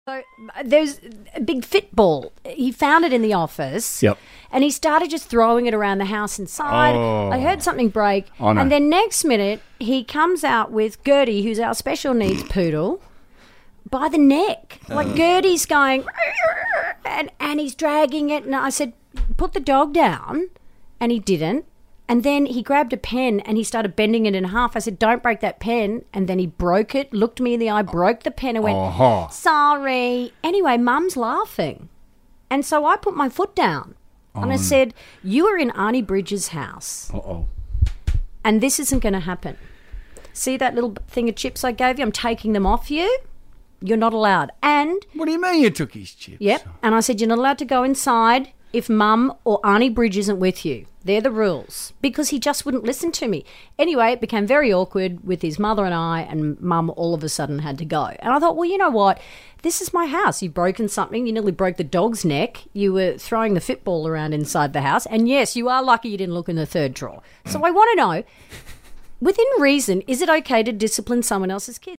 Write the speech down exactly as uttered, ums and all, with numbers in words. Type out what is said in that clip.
So there's a big fit ball. He found it in the office. Yep. And he started just throwing it around the house inside. Oh. I heard something break. Oh, no. And then next minute, he comes out with Gertie, who's our special needs poodle, by the neck. Like Gertie's going, and, and he's dragging it. And I said, put the dog down. And he didn't. And then he grabbed a pen and he started bending it in half. I said, don't break that pen. And then he broke it, looked me in the eye, broke the pen and went, Uh-huh. sorry. Anyway, Mum's laughing. And so I put my foot down. And I said, you are in Arnie Bridges' house. Uh-oh. And this isn't going to happen. See that little thing of chips I gave you? I'm taking them off you. You're not allowed. And, What do you mean you took his chips? yep, and I said, you're not allowed to go inside if Mum or Arnie Bridge isn't with you. They're the rules. Because he just wouldn't listen to me. Anyway, it became very awkward with his mother and I, and Mum all of a sudden had to go. And I thought, well, you know what? This is my house. You've broken something. You nearly broke the dog's neck. You were throwing the football around inside the house. And yes, you are lucky you didn't look in the third drawer. So I want to know, within reason, is it okay to discipline someone else's kids?